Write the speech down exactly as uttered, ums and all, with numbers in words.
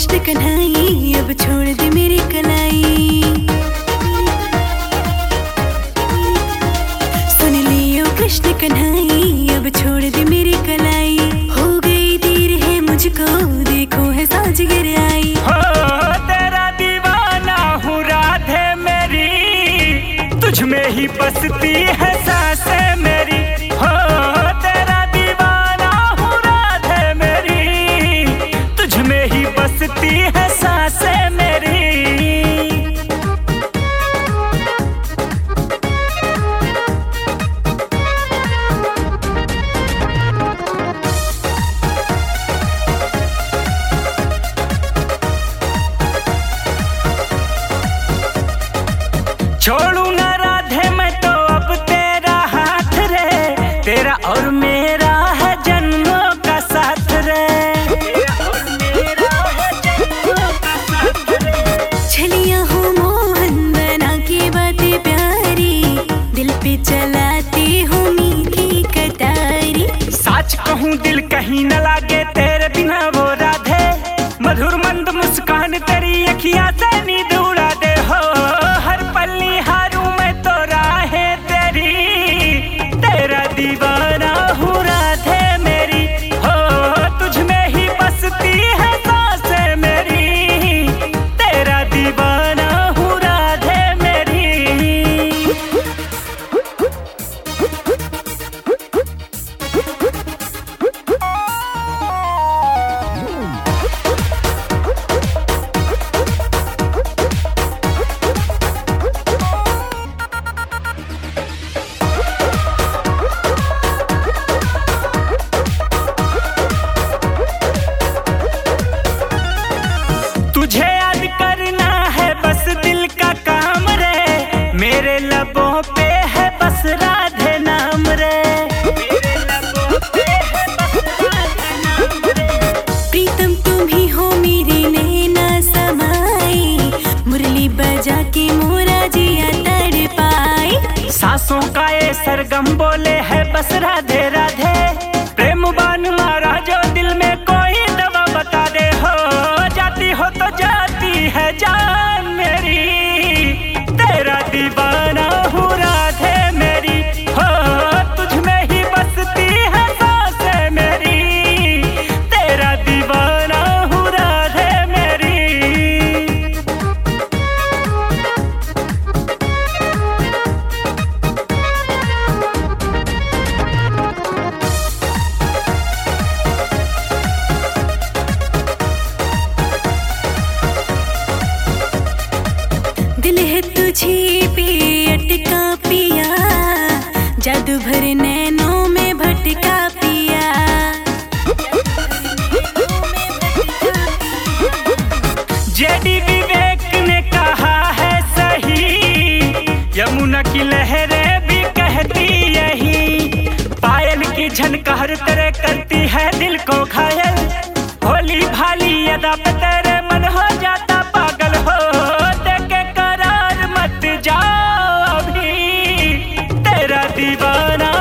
कृष्ण कन्हई अब छोड़ दे मेरी कलाई। सुन लियो कृष्ण कन्हई अब छोड़ दे मेरी कलाई। हो गई देर है मुझको देखो है सांझ गिर आई। हो तेरा दीवाना हूँ राधे मेरी, तुझ में ही बसती है सांसें मेरी। हो तेरा दीवाना हूँ राधे मेरी, तुझ में ही बसती है सांसें मेरी। छोड़ू ना राधे मैं तो अब तेरा हाथ रे, तेरा और मेरा है जन्मों का साथ रे। तेरा और मेरा है जन्मों का साथ रे। छलिया हूँ मोहन बना के बातें प्यारी, दिल पे चलाती हूँ मीठी कटारी। सच कहूँ दिल कहीं न लागे तेरे बिना वो राधे, मधुर मंद मुस्कान तेरी अखियाँ से नींद उड़ा दे। हो हर पल निहारूं मैं तो राहें तेरी, तेरा दीवाना हूँ राधे मेरी। हो तुझ में ही बसती है सांसें मेरी, तेरा दीवाना हूँ राधे मेरी। तुझे याद करना है बस दिल का काम रे, मेरे लबों पे है बस राधे नाम रे। मेरे लबों पे है बस राधे नाम रे। प्रीतम तुम ही हो मेरी नैना समाई, मुरली बजा के मोरा जिया तड़पाई। सांसों का ये सरगम बोले है बस राधे राधे, प्रेम बान मारा जो दिल में कोई दवा बता दे। हो जाती हो तो जाती है जान मेरी, तेरा दीवाना हूँ राधे मेरी। हो तुझ में ही बसती है सांसें मेरी, तेरा दीवाना हूँ राधे मेरी। दिल है तुझे पे अटका पिया, जादू भरे नैनों में भटका पिया। जेडी विवेक ने कहा है सही, यमुना की लहरें भी कहती यही। पायल की झनकार तेरे करती है दिल को घायल, भोली भाली अदा पे तेरे मन हो जाता पागल। हो देके करार मत जाओ अभी, तेरा दीवाना